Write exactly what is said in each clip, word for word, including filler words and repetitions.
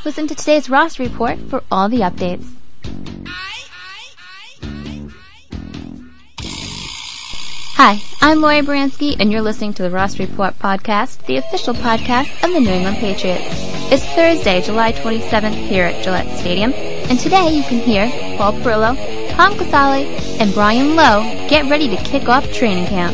Listen to today's roster report for all the updates. Hi, I'm Lori Baranski, and you're listening to the Ross Report podcast, the official podcast of the New England Patriots. It's Thursday, July twenty-seventh here at Gillette Stadium, and today you can hear Paul Perillo, Tom Casale, and Brian Lowe get ready to kick off training camp.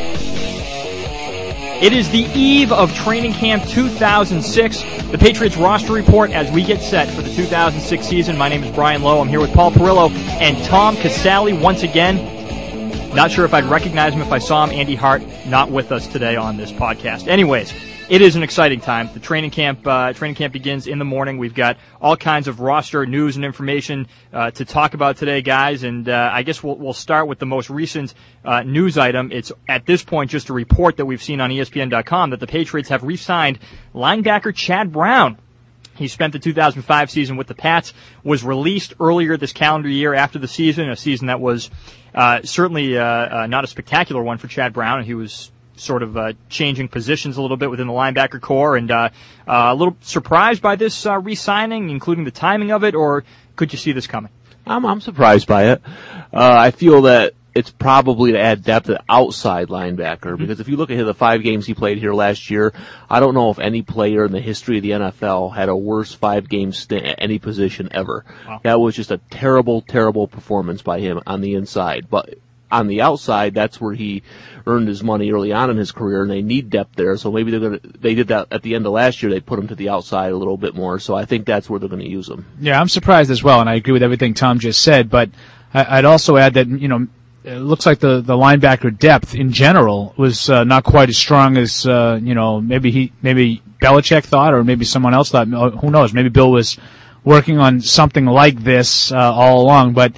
It is the eve of training camp two thousand six, the Patriots roster report as we get set for the two thousand six season. My name is Brian Lowe. I'm here with Paul Perillo and Tom Casale once again. Not sure if I'd recognize him if I saw him. Andy Hart not with us today on this podcast. Anyways, it is an exciting time. The training camp uh, training camp begins in the morning. We've got all kinds of roster news and information uh, to talk about today, guys. And uh, I guess we'll, we'll start with the most recent uh, news item. It's at this point just a report that we've seen on E S P N dot com that the Patriots have re-signed linebacker Chad Brown. He spent the two thousand five season with the Pats, was released earlier this calendar year after the season, a season that was uh, certainly uh, uh, not a spectacular one for Chad Brown, and he was sort of uh, changing positions a little bit within the linebacker core, and uh, uh, a little surprised by this uh, re-signing, including the timing of it, or could you see this coming? I'm, I'm surprised by it. Uh, I feel that it's probably to add depth at outside linebacker, because if you look at the five games he played here last year, I don't know if any player in the history of the N F L had a worse five-game stint at any position ever. Wow. That was just a terrible, terrible performance by him on the inside. But on the outside, that's where he earned his money early on in his career, and they need depth there. So maybe they're gonna. They did that at the end of last year. They put him to the outside a little bit more. So I think that's where they're going to use him. Yeah, I'm surprised as well, and I agree with everything Tom just said. But I'd also add that, you know, it looks like the, the linebacker depth in general was uh, not quite as strong as uh, you know maybe he maybe Belichick thought, or maybe someone else thought. Who knows? Maybe Bill was working on something like this uh, all along. But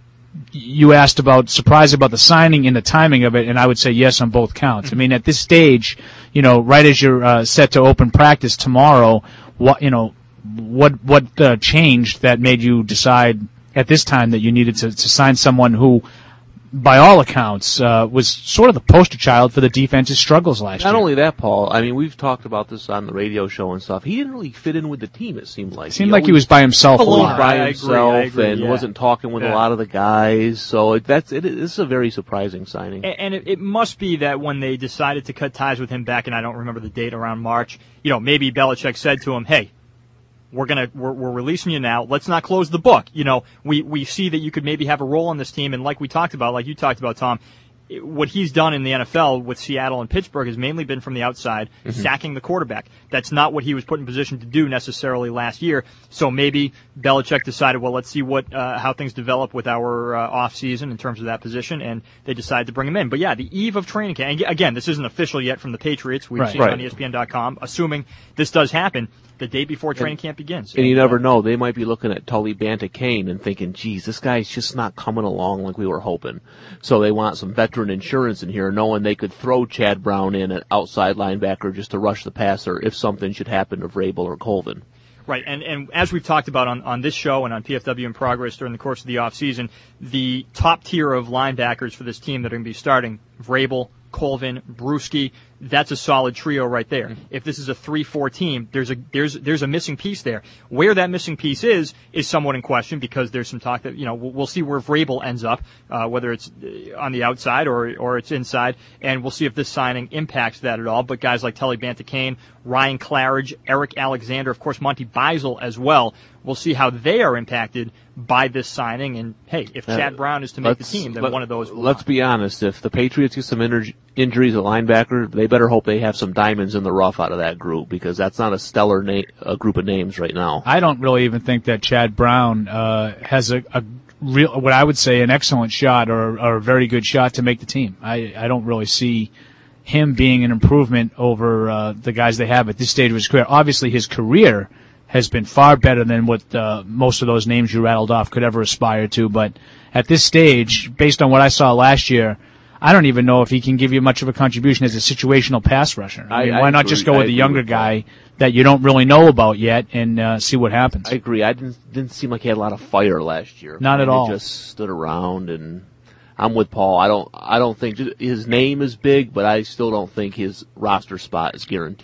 you asked about surprise about the signing and the timing of it, and I would say yes on both counts. Mm-hmm. I mean, at this stage, you know, right as you're uh, set to open practice tomorrow, what you know, what what uh, changed that made you decide at this time that you needed to, to sign someone who, by all accounts, uh, was sort of the poster child for the defense's struggles last year. Not only that, Paul. I mean, we've talked about this on the radio show and stuff. He didn't really fit in with the team, it seemed like. It seemed he like he was by himself a lot. by I himself agree, I agree, and yeah. wasn't talking with yeah. a lot of the guys. So it, that's it. This is a very surprising signing. And, and it, it must be that when they decided to cut ties with him back, and I don't remember the date, around March, you know, maybe Belichick said to him, hey, We're gonna we're, we're releasing you now. Let's not close the book. You know, we we see that you could maybe have a role on this team, and like we talked about, like you talked about, Tom, what he's done in the N F L with Seattle and Pittsburgh has mainly been from the outside, mm-hmm. sacking the quarterback. That's not what he was put in position to do necessarily last year. So maybe Belichick decided, well, let's see what uh, how things develop with our uh, off season in terms of that position, and they decided to bring him in. But yeah, the eve of training camp. And again, this isn't official yet from the Patriots. We've right. seen right. it on E S P N dot com. Assuming this does happen, the day before training and, camp begins. And, and you never uh, know. They might be looking at Tully Banta-Kane and thinking, geez, this guy's just not coming along like we were hoping. So they want some veteran insurance in here, knowing they could throw Chad Brown in at outside linebacker just to rush the passer if something should happen to Vrabel or Colvin. Right, and, and as we've talked about on, on this show and on P F W in Progress during the course of the offseason, the top tier of linebackers for this team that are going to be starting, Vrabel, Colvin, Bruschi, that's a solid trio right there. Mm-hmm. If this is a three four team, there's a there's there's a missing piece there. Where that missing piece is is somewhat in question, because there's some talk that, you know, we'll, we'll see where Vrabel ends up, uh, whether it's on the outside or or it's inside, and we'll see if this signing impacts that at all. But guys like Tully Banta-Kane, Ryan Claridge, Eric Alexander, of course Monty Beisel as well, we'll see how they are impacted by this signing. And hey, if uh, Chad Brown is to make the team, then let, one of those will Let's not. be honest, if the Patriots get some inj- injuries at linebacker, they better hope they have some diamonds in the rough out of that group, because that's not a stellar na- a group of names right now. I don't really even think that Chad Brown uh, has a, a real, what I would say, an excellent shot or, or a very good shot to make the team. I, I don't really see him being an improvement over uh, the guys they have at this stage of his career. Obviously, his career has been far better than what uh, most of those names you rattled off could ever aspire to. But at this stage, based on what I saw last year, I don't even know if he can give you much of a contribution as a situational pass rusher. I mean, I, why I not agree. just go with I a younger with guy that you don't really know about yet and uh, see what happens? I agree. I didn't didn't seem like he had a lot of fire last year. Not I at mean, all. He just stood around, and I'm with Paul. I don't I don't think his name is big, but I still don't think his roster spot is guaranteed.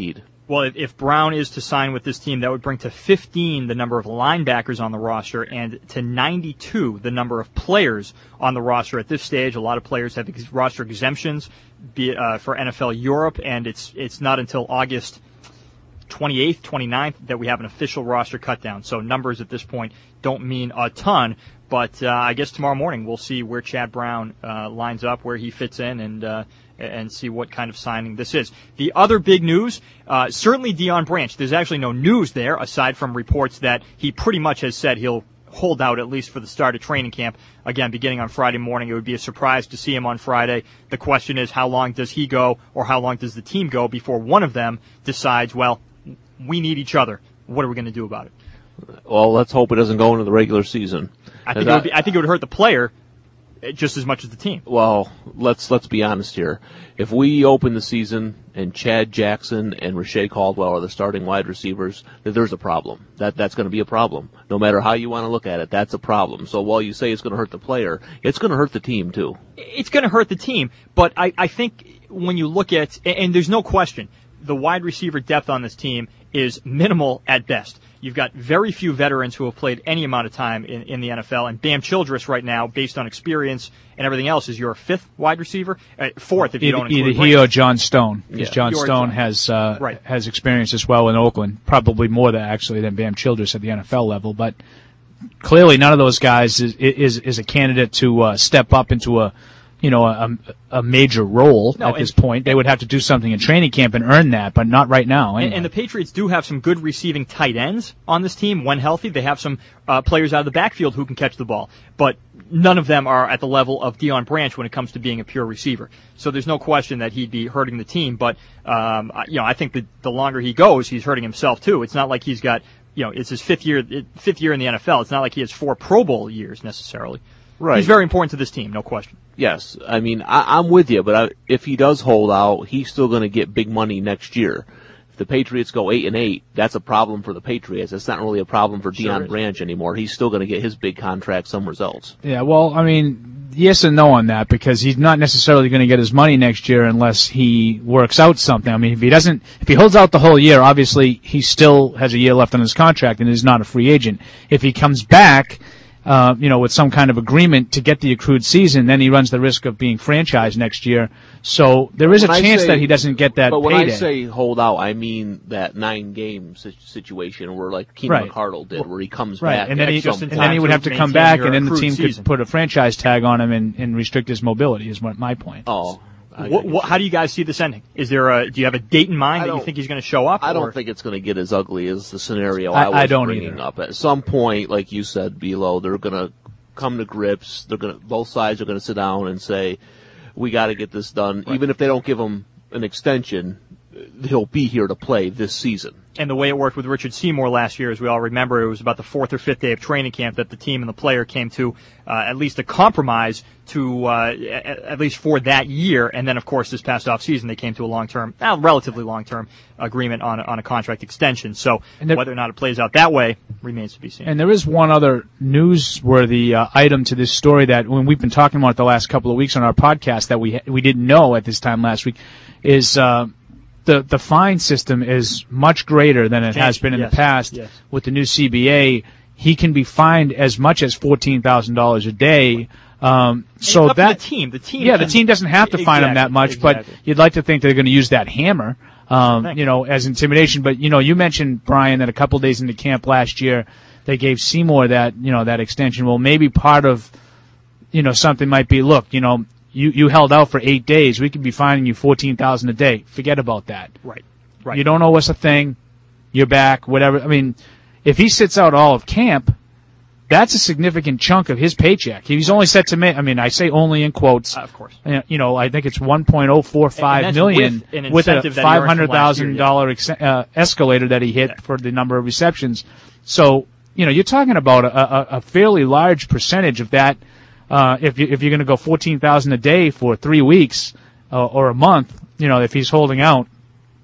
Well, if, if Brown is to sign with this team, that would bring to fifteen the number of linebackers on the roster and to ninety-two the number of players on the roster at this stage. A lot of players have ex- roster exemptions be it, uh, for N F L Europe, and it's it's not until August twenty-eighth, twenty-ninth that we have an official roster cut down. So numbers at this point don't mean a ton, but uh, I guess tomorrow morning we'll see where Chad Brown uh, lines up, where he fits in, and uh, and see what kind of signing this is. The other big news, uh, certainly Deion Branch. There's actually no news there, aside from reports that he pretty much has said he'll hold out at least for the start of training camp. Again, beginning on Friday morning, it would be a surprise to see him on Friday. The question is, how long does he go, or how long does the team go before one of them decides, well, we need each other. What are we going to do about it? Well, let's hope it doesn't go into the regular season. I think, it would be, I think it would hurt the player just as much as the team. Well, let's let's be honest here. If we open the season and Chad Jackson and Rashae Caldwell are the starting wide receivers, then there's a problem. That that's going to be a problem. No matter how you want to look at it, that's a problem. So while you say it's going to hurt the player, it's going to hurt the team too. It's going to hurt the team, but I, I think when you look at, and there's no question, the wide receiver depth on this team is minimal at best. You've got very few veterans who have played any amount of time in, in the N F L, and Bam Childress right now, based on experience and everything else, is your fifth wide receiver, uh, fourth if you either, don't include either he or John Stone, because Yeah. John Or Stone John. has uh, Right. has experience as well in Oakland, probably more than actually than Bam Childress at the N F L level. But clearly, none of those guys is is, is a candidate to uh, step up into a you know a, a major role No, at this and- point. They would have to do something in training camp and earn that, but not right now. And, Anyway. and the Patriots do have some good receiving tight ends on this team. When healthy, they have some uh, players out of the backfield who can catch the ball. But none of them are at the level of Deion Branch when it comes to being a pure receiver. So there's no question that he'd be hurting the team. But um, I- you know, I think that the longer he goes, he's hurting himself too. It's not like he's got, you know, it's his fifth year, fifth year in the N F L. It's not like he has four Pro Bowl years necessarily. Right. He's very important to this team, no question. Yes, I mean, I, I'm with you, but I, if he does hold out, he's still going to get big money next year. If the Patriots go eight and eight, that's a problem for the Patriots. It's not really a problem for Sure Deion is. Branch anymore. He's still going to get his big contract somewhere else. Yeah, well, I mean, yes and no on that, because he's not necessarily going to get his money next year unless he works out something. I mean, if he doesn't, if he holds out the whole year, obviously he still has a year left on his contract and is not a free agent. If he comes back, uh, you know, with some kind of agreement to get the accrued season, then he runs the risk of being franchised next year. So there is a When I chance say- that he doesn't get that But when payday. I say hold out, I mean that nine-game si- situation where, like Keenan Right. McCardle did, where he comes Right, back and then at he some just in and point. then he would to have to come maintain back, your and then the accrued team season. could put a franchise tag on him and, and restrict his mobility. Is what my point. Oh, I, What, what, how do you guys see this ending? Is there a, do you have a date in mind I that you don't- think he's going to show up? I or- don't think it's going to get as ugly as the scenario I- I, was I don't bringing either. up. At some point, like you said, Bilo, they're going to come to grips. They're going to, both sides are going to sit down and say, we got to get this done. Right. Even if they don't give him an extension, he'll be here to play this season. And the way it worked with Richard Seymour last year, as we all remember, it was about the fourth or fifth day of training camp that the team and the player came to uh, at least a compromise to uh, at, at least for that year. And then, of course, this past off season, they came to a long-term, uh, relatively long-term agreement on a, on a contract extension. So And there- whether or not it plays out that way remains to be seen. And there is one other newsworthy uh, item to this story that when we've been talking about it the last couple of weeks on our podcast that we we didn't know at this time last week is uh, the the fine system is much greater than it has Changed, been in yes, the past yes. with the new C B A. He can be fined as much as fourteen thousand dollars a day. Um, so it's up to that the team, the team, yeah, the can- team doesn't have to fine him that Exactly, much, but exactly. you'd like to think they're going to use that hammer, um, Thanks. you know, as intimidation. But you know, you mentioned Brian that a couple days into camp last year, they gave Seymour that you know that extension. Well, maybe part of you know something might be, look, you know, you you held out for eight days, we could be fining you fourteen thousand a day. Forget about that. right, right. You don't owe us a thing. You're back. Whatever. I mean, if he sits out all of camp, that's a significant chunk of his paycheck. He's only set to make. I mean, I say only in quotes. Uh, of course. Uh, You know, I think it's one point oh four And five that's million with an with a incentive that he earned five from hundred thousand dollar last ex- uh, escalator that he hit Yeah. for the number of receptions. So, you know, you're talking about a, a, a fairly large percentage of that. Uh, if you, if you're going to go fourteen thousand a day for three weeks uh, or a month, you know, if he's holding out,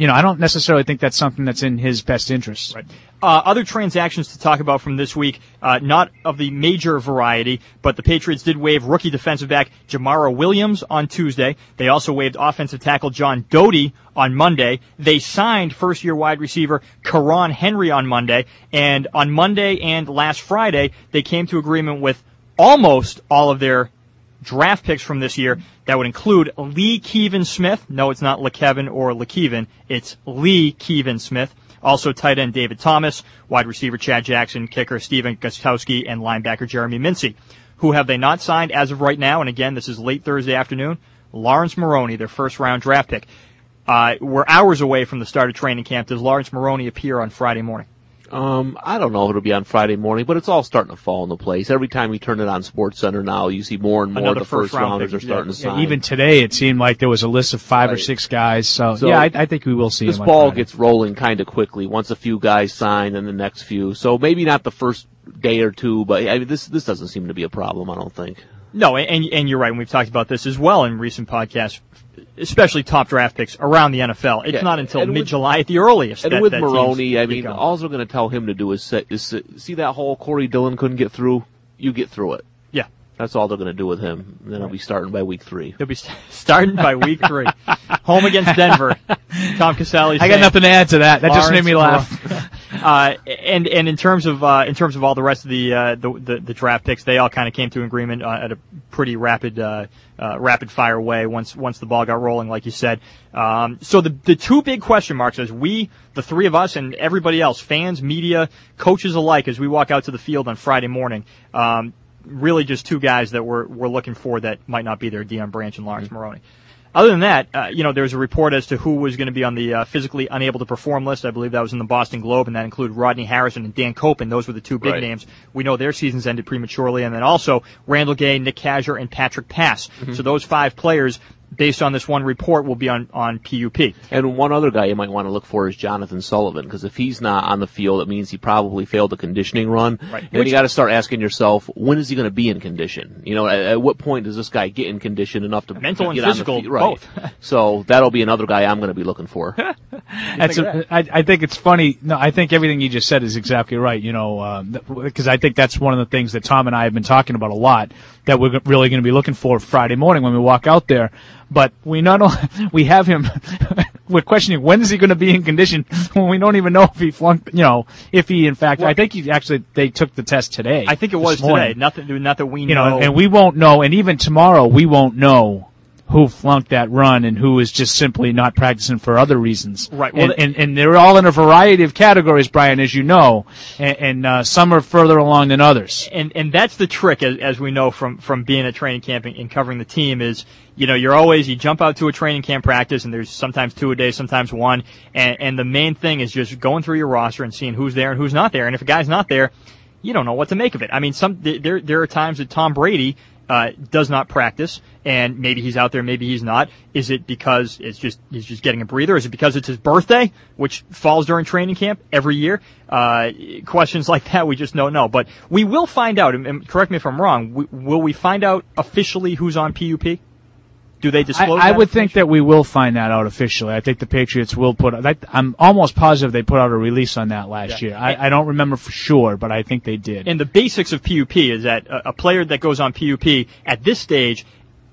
you know, I don't necessarily think that's something that's in his best interest. Right. Uh, other transactions to talk about from this week, uh, not of the major variety, but the Patriots did waive rookie defensive back Jamara Williams on Tuesday. They also waived offensive tackle John Doty on Monday. They signed first-year wide receiver Karan Henry on Monday. And on Monday and last Friday, they came to agreement with almost all of their draft picks from this year. That would include Lee Kevin Smith. No, it's not LeKevin or LeKevin. It's Lee Kevin Smith. Also tight end David Thomas, wide receiver Chad Jackson, kicker Steven Gostkowski, and linebacker Jeremy Mincy. Who have they not signed as of right now? And again, this is late Thursday afternoon. Lawrence Maroney, their first-round draft pick. Uh, we're hours away from the start of training camp. Does Lawrence Maroney appear on Friday morning? Um, I don't know if it'll be on Friday morning, but it's all starting to fall into place. Every time you turn it on SportsCenter now, you see more and more Another of the first rounders pick, are starting yeah. to sign. Yeah, even today, it seemed like there was a list of five right. or six guys. So, so yeah, I, I think we will see this him on ball Friday. gets rolling kind of quickly. Once a few guys sign, then the next few. So maybe not the first day or two, but I mean, this this doesn't seem to be a problem. I don't think. No, and and you're right. And we've talked about this as well in recent podcasts, especially top draft picks around the N F L. It's Yeah, not until and with- mid-July at the earliest. And that, with that Maroney, teams I get mean, going. all they're going to tell him to do is, sit, is sit, see that hole Corey Dillon couldn't get through. You get through it. Yeah. That's all they're going to do with him. And then he'll be starting by week three. He'll be st- starting by week three. Home against Denver. Tom Casale. I got nothing to add to that. That just made me laugh. Uh, and and in terms of uh, in terms of all the rest of the uh, the, the, the draft picks, they all kind of came to agreement uh, at a pretty rapid uh, uh, rapid fire way once once the ball got rolling, like you said. Um, so the the two big question marks, as we, the three of us, and everybody else, fans, media, coaches alike, as we walk out to the field on Friday morning, um, really just two guys that we're we're looking for that might not be there: Deion Branch and Lawrence mm-hmm. Maroney. Other than that, uh, you know, there was a report as to who was going to be on the uh, physically unable to perform list. I believe that was in the Boston Globe, and that included Rodney Harrison and Dan Copen. Those were the two big right. names. We know their seasons ended prematurely, and then also Randall Gay, Nick Kazur, and Patrick Pass. Mm-hmm. So those five players, based on this one report, will be on, on P U P. And one other guy you might want to look for is Jonathan Sullivan, because if he's not on the field, it means he probably failed a conditioning run. Right. And then you got to start asking yourself, when is he going to be in condition? You know, at, at what point does this guy get in condition enough to mental get and on physical, the field? Right. both. So that'll be another guy I'm going to be looking for. That's a, I, I think it's funny. No, I think everything you just said is exactly right. You know, because um, I think that's one of the things that Tom and I have been talking about a lot, that we're really going to be looking for Friday morning when we walk out there. But we not only we have him, we're questioning when is he going to be in condition when we don't even know if he flunked. You know, if he in fact, well, I think he actually they took the test today. I think it was today. Nothing, not that we know. You know, and we won't know, and even tomorrow we won't know who flunked that run and who is just simply not practicing for other reasons. Right. Well, and, and, and they're all in a variety of categories, Brian, as you know, and, and uh, some are further along than others. And and that's the trick, as, as we know from, from being at training camp and, and covering the team, is, you know, you're always, you jump out to a training camp practice, and there's sometimes two a day, sometimes one, and, and the main thing is just going through your roster and seeing who's there and who's not there. And if a guy's not there, you don't know what to make of it. I mean, some there there are times that Tom Brady Uh, does not practice, and maybe he's out there, maybe he's not. Is it because it's just he's just getting a breather? Is it because it's his birthday, which falls during training camp every year? Uh, questions like that we just don't know. But we will find out, and correct me if I'm wrong, we, will we find out officially who's on P U P? Do they disclose I, I that would think that we will find that out officially. I think the Patriots will put – I'm almost positive they put out a release on that last yeah. year. I, I don't remember for sure, but I think they did. And the basics of P U P is that a, a player that goes on P U P at this stage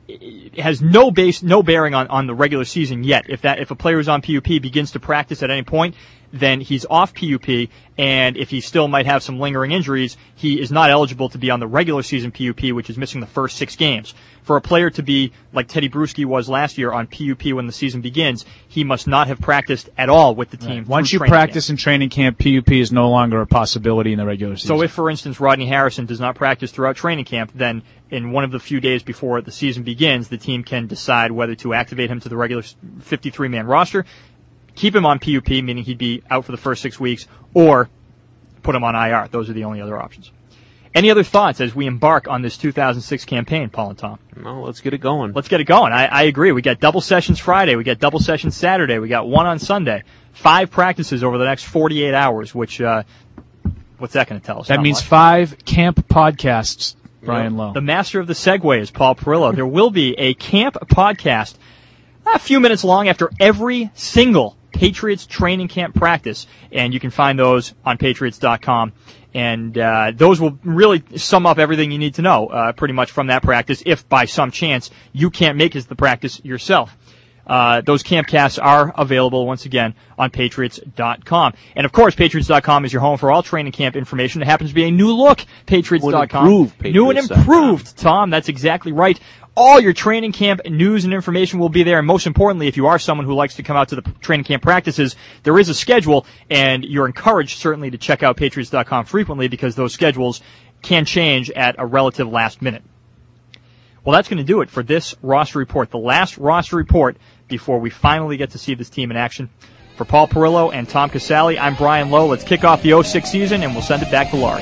has no base, no bearing on, on the regular season yet. If that if a player who's on P U P begins to practice at any point, then he's off P U P, and if he still might have some lingering injuries, he is not eligible to be on the regular season P U P, which is missing the first six games. For a player to be like Teddy Bruschi was last year on P U P when the season begins, he must not have practiced at all with the team. Right. Once you practice camp. in training camp, P U P is no longer a possibility in the regular season. So if, for instance, Rodney Harrison does not practice throughout training camp, then in one of the few days before the season begins, the team can decide whether to activate him to the regular fifty-three man roster, keep him on P U P, meaning he'd be out for the first six weeks, or put him on I R. Those are the only other options. Any other thoughts as we embark on this two thousand six campaign, Paul and Tom? No, let's get it going. Let's get it going. I, I agree. We got double sessions Friday. We got double sessions Saturday. We got one on Sunday. Five practices over the next forty-eight hours, which, uh, what's that going to tell us? That Not means much. five camp podcasts, Brian Lowe. The master of the segue is Paul Perillo. There will be a camp podcast a few minutes long after every single Patriots Training Camp Practice, and you can find those on Patriots dot com. And uh, those will really sum up everything you need to know uh, pretty much from that practice if by some chance you can't make it to the practice yourself. Uh, those campcasts are available, once again, on Patriots dot com. And, of course, Patriots dot com is your home for all training camp information. It happens to be a new look, Patriots dot com. New and improved, New and improved, Tom. That's exactly right. All your training camp news and information will be there. And most importantly, if you are someone who likes to come out to the training camp practices, there is a schedule, and you're encouraged, certainly, to check out Patriots dot com frequently because those schedules can change at a relative last minute. Well, that's going to do it for this roster report, the last roster report before we finally get to see this team in action. For Paul Perillo and Tom Casale, I'm Brian Lowe. Let's kick off the oh six season, and we'll send it back to Laurie.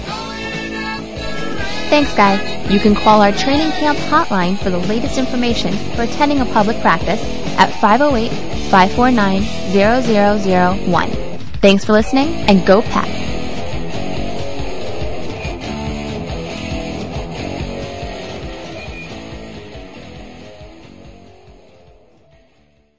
Thanks, guys. You can call our training camp hotline for the latest information for attending a public practice at five oh eight, five four nine, zero zero zero one. Thanks for listening, and go Pats!